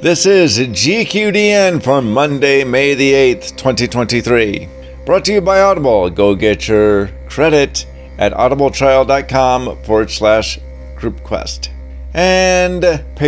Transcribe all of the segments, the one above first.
This is GQDN for Monday, May the 8th, 2023. Brought to you by Audible. Go get your credit at audibletrial.com/groupquest and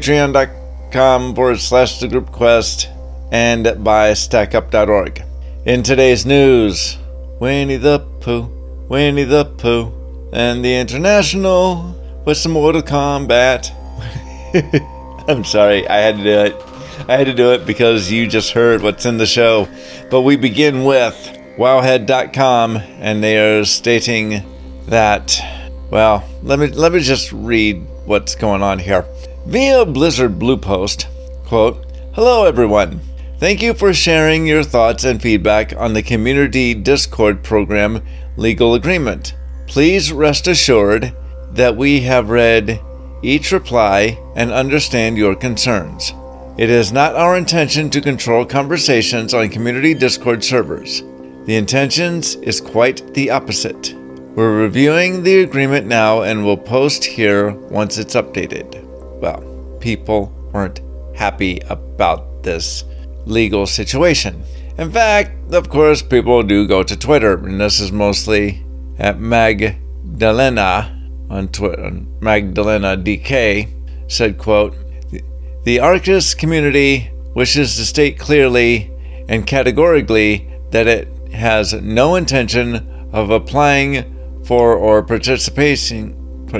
patreon.com/thegroupquest and by stackup.org. In today's news, Winnie the Pooh, and the International with some Mortal Kombat. I'm sorry, I had to do it. I had to do it because you just heard what's in the show. But we begin with Wowhead.com, and they are stating that, well, let me just read what's going on here. Via Blizzard Blue Post, quote, "Hello everyone. Thank you for sharing your thoughts and feedback on the Community Discord program legal agreement. Please rest assured that we have read each reply and understand your concerns. It is not our intention to control conversations on community Discord servers. The intentions is quite the opposite. We're reviewing the agreement now and will post here once it's updated." Well, people weren't happy about this legal situation. In fact, of course, people do go to Twitter, and this is mostly at Magdalena on Twitter. Magdalena DK said, quote, "The Arcus community wishes to state clearly and categorically that it has no intention of applying for or participating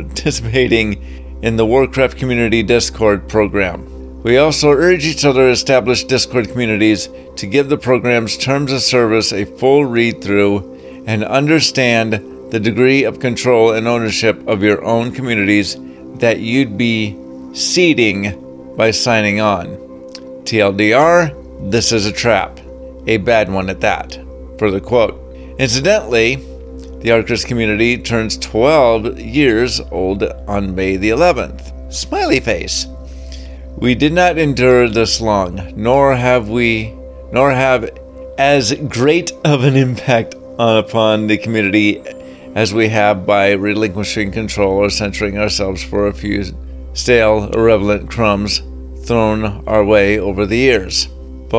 in the Warcraft Community Discord program. We also urge each other to establish Discord communities to give the program's terms of service a full read-through and understand the degree of control and ownership of your own communities that you'd be ceding by signing on. TLDR, this is a trap. A bad one at that." Further quote. Incidentally, the Arcus community turns 12 years old on May the 11th. Smiley face. "We did not endure this long, nor have as great of an impact upon the community as we have by relinquishing control or censoring ourselves for a few stale, irrelevant crumbs thrown our way over the years."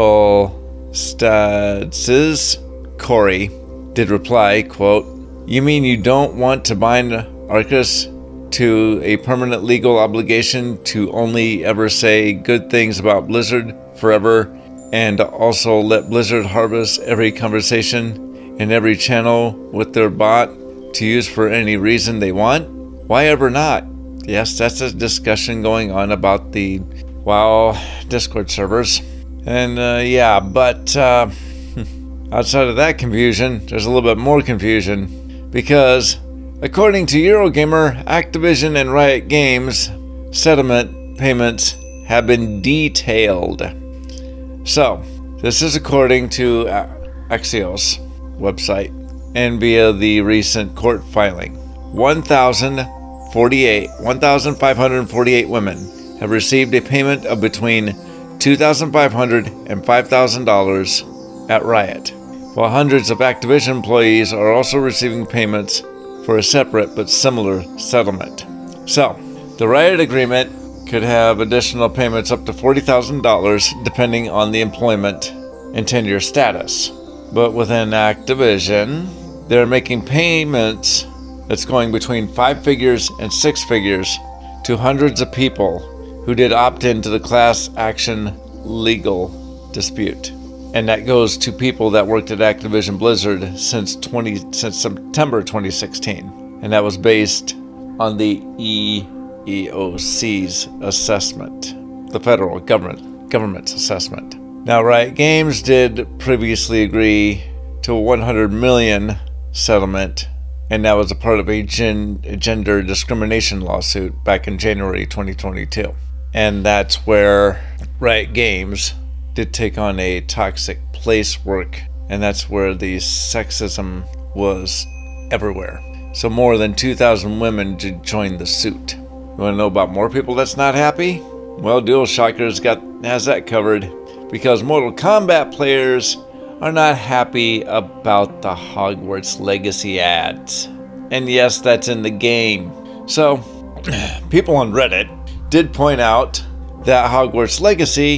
Stads's Corey did reply, quote, "You mean you don't want to bind Arcus to a permanent legal obligation to only ever say good things about Blizzard forever and also let Blizzard harvest every conversation in every channel with their bot to use for any reason they want? Why ever not?" Yes, that's a discussion going on about the WoW Discord servers. And but outside of that confusion, there's a little bit more confusion because according to Eurogamer, Activision and Riot Games settlement payments have been detailed. So, this is according to Axios website and via the recent court filing. 1,548 women have received a payment of between $2,500 and $5,000 at Riot, while hundreds of Activision employees are also receiving payments for a separate but similar settlement. So, the Riot agreement could have additional payments up to $40,000 depending on the employment and tenure status. But within Activision, they're making payments that's going between 5 figures and 6 figures to hundreds of people who did opt into the class action legal dispute. And that goes to people that worked at Activision Blizzard since September 2016. And that was based on the EEOC's assessment, the federal government's assessment. Now, Riot Games did previously agree to a $100 million settlement, and that was a part of a gender discrimination lawsuit back in January 2022. And that's where Riot Games did take on a toxic place work, and that's where the sexism was everywhere. So more than 2,000 women did join the suit. You want to know about more people that's not happy? Well, DualShockers has that covered, because Mortal Kombat players are not happy about the Hogwarts Legacy ads. And yes, that's in the game. So, people on Reddit did point out that Hogwarts Legacy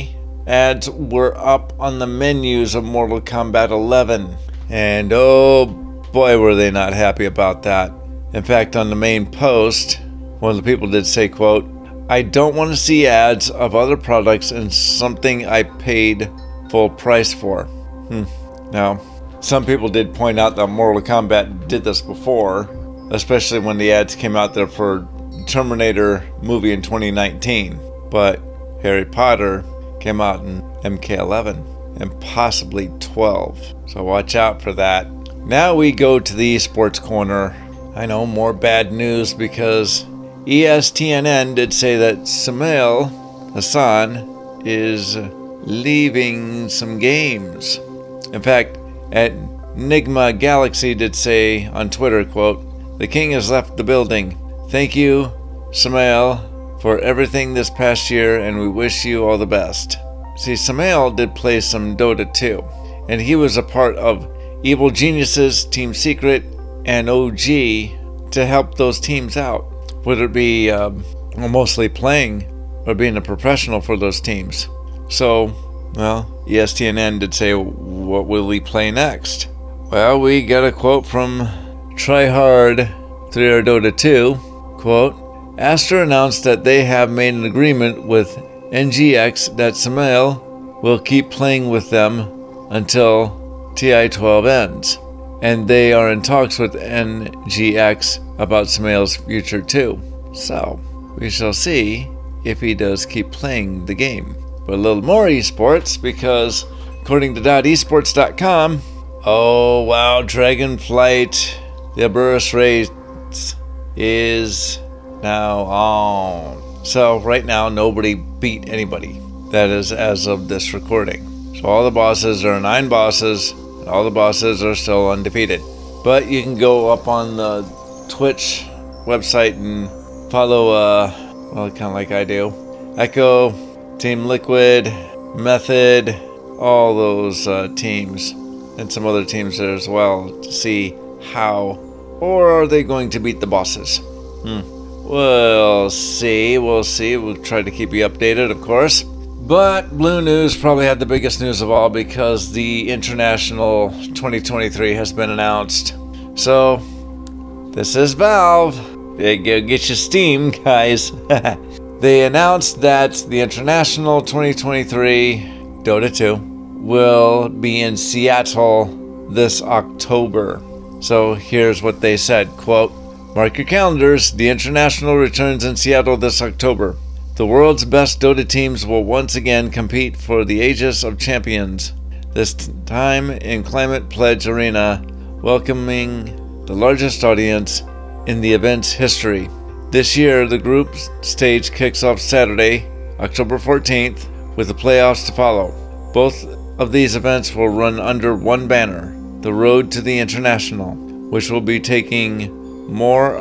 ads were up on the menus of Mortal Kombat 11. And oh boy, were they not happy about that. In fact, on the main post, one of the people did say, quote, "I don't want to see ads of other products in something I paid full price for." Now, some people did point out that Mortal Kombat did this before, especially when the ads came out there for Terminator movie in 2019. But Harry Potter came out in MK11 and possibly 12. So watch out for that. Now we go to the esports corner. I know, more bad news because ESPN did say that Sumail Hassan is leaving some games. In fact, Enigma Galaxy did say on Twitter, quote, "The king has left the building. Thank you, Sumail, for everything this past year, and we wish you all the best." See, Sumail did play some Dota 2, and he was a part of Evil Geniuses, Team Secret, and OG to help those teams out, whether it be mostly playing or being a professional for those teams. So, well, ESPN did say, what will we play next? Well, we got a quote from Tryhard 3R Dota 2, quote, "Aster announced that they have made an agreement with NGX that Sumail will keep playing with them until TI-12 ends, and they are in talks with NGX about Sumail's future too. So, we shall see if he does keep playing the game." But a little more esports, because according to .esports.com, oh wow, Dragonflight, the Aberrus race is now on. So right now, nobody beat anybody. That is as of this recording. So all the bosses are 9 bosses, and all the bosses are still undefeated. But you can go up on the Twitch website and follow, well, kind of like I do, Echo, Team Liquid, Method, all those teams, and some other teams there as well, to see how, or are they going to beat the bosses? We'll see. We'll try to keep you updated, of course. But Blue News probably had the biggest news of all, because the International 2023 has been announced. So, this is Valve. Go get your Steam, guys. They announced that the International 2023 Dota 2 will be in Seattle this October. So here's what they said, quote, "Mark your calendars, the International returns in Seattle this October. The world's best Dota teams will once again compete for the Aegis of Champions, this time in Climate Pledge Arena, welcoming the largest audience in the event's history. This year, the group stage kicks off Saturday, October 14th, with the playoffs to follow. Both of these events will run under one banner, the Road to the International, which will be talking more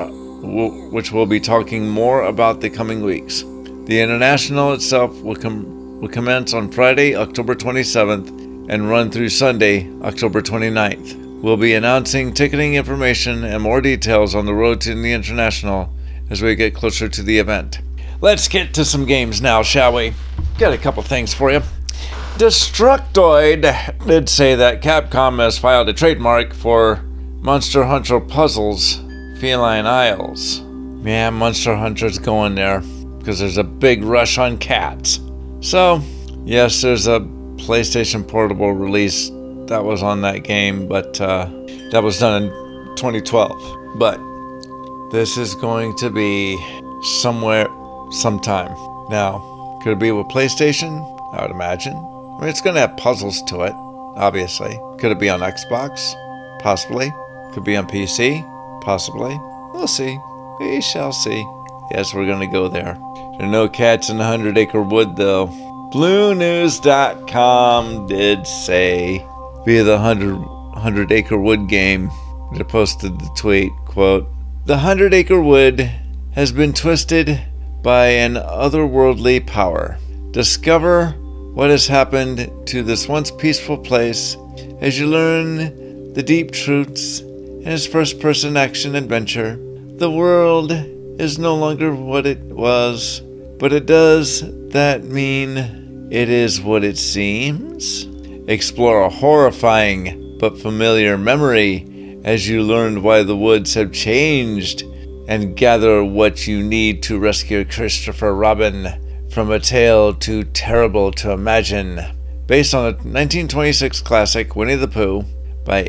about the coming weeks. The International itself will commence on Friday, October 27th, and run through Sunday, October 29th. We'll be announcing ticketing information and more details on the Road to the International as we get closer to the event." Let's get to some games now, shall we? Got a couple things for you. Destructoid did say that Capcom has filed a trademark for Monster Hunter Puzzles Feline Isles. Yeah, Monster Hunter's going there because there's a big rush on cats. So, yes, there's a PlayStation Portable release that was on that game, but that was done in 2012. But this is going to be sometime. Now, could it be with PlayStation? I would imagine. I mean, it's going to have puzzles to it, obviously. Could it be on Xbox? Possibly. Could be on PC? Possibly. We'll see. We shall see. Yes, we're going to go there. There are no cats in the 100 Acre Wood, though. BlueNews.com did say, via the 100 Acre Wood game, they posted the tweet, quote, "The 100 Acre Wood has been twisted by an otherworldly power. Discover what has happened to this once peaceful place as you learn the deep truths in its first-person action adventure. The world is no longer what it was, but it does that mean it is what it seems? Explore a horrifying but familiar memory as you learn why the woods have changed and gather what you need to rescue Christopher Robin from a tale too terrible to imagine. Based on a 1926 classic, Winnie the Pooh, by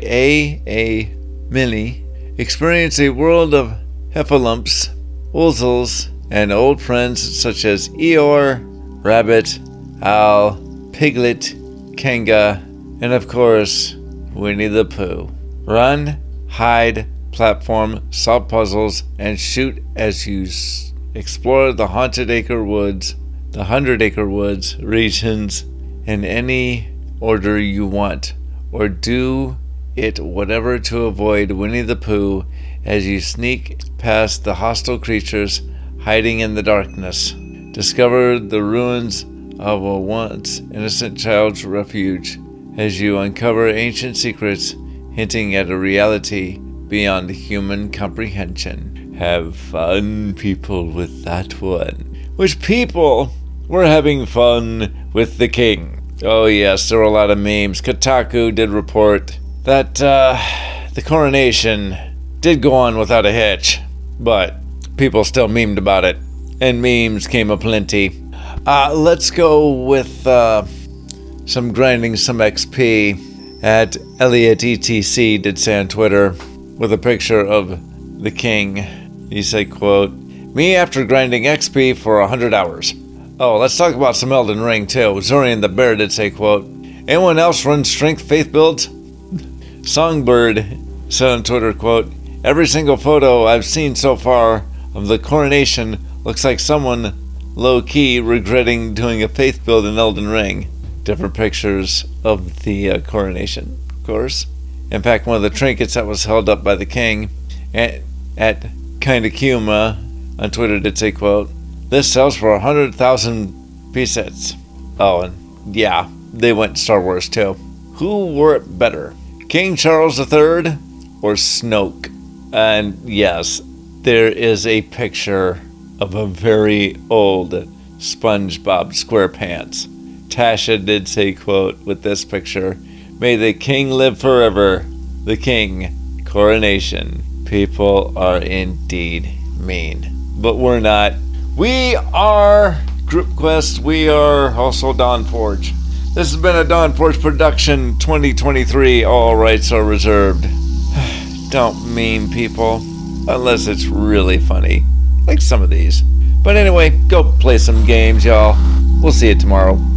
A. Milne, experience a world of heffalumps, woozles, and old friends such as Eeyore, Rabbit, Owl, Piglet, Kanga, and of course, Winnie the Pooh. Run, hide, platform, solve puzzles, and shoot as you explore the Haunted Acre Woods, the 100 Acre Woods regions in any order you want, or do it whatever to avoid Winnie the Pooh as you sneak past the hostile creatures hiding in the darkness. Discover the ruins of a once innocent child's refuge as you uncover ancient secrets hinting at a reality beyond human comprehension. Have fun, people, with that one. Which people were having fun with the king. Oh yes, there were a lot of memes. Kotaku did report that the coronation did go on without a hitch, but people still memed about it, and memes came aplenty. Let's go with some grinding some XP at Elliot ETC did say on Twitter with a picture of the king. He said, quote, "Me after grinding XP for 100 hours. Oh, let's talk about some Elden Ring too." Zorian the Bear did say, quote, "Anyone else run strength faith builds?" Songbird said on Twitter, quote, "Every single photo I've seen so far of the coronation looks like someone low-key regretting doing a faith build in Elden Ring." Different pictures of the coronation, of course. In fact, one of the trinkets that was held up by the king at Kinda Kuma on Twitter did say, quote, "This sells for 100,000 pesets." Oh, and yeah, they went Star Wars too. Who wore it better, King Charles III or Snoke? And yes, there is a picture of a very old SpongeBob SquarePants. Tasha did say, quote, with this picture, "May the king live forever. The king. Coronation." People are indeed mean. But we're not. We are Group Quest. We are also Dawnforge. This has been a Dawnforge production 2023. All rights are reserved. Don't meme people. Unless it's really funny. Like some of these. But anyway, go play some games, y'all. We'll see you tomorrow.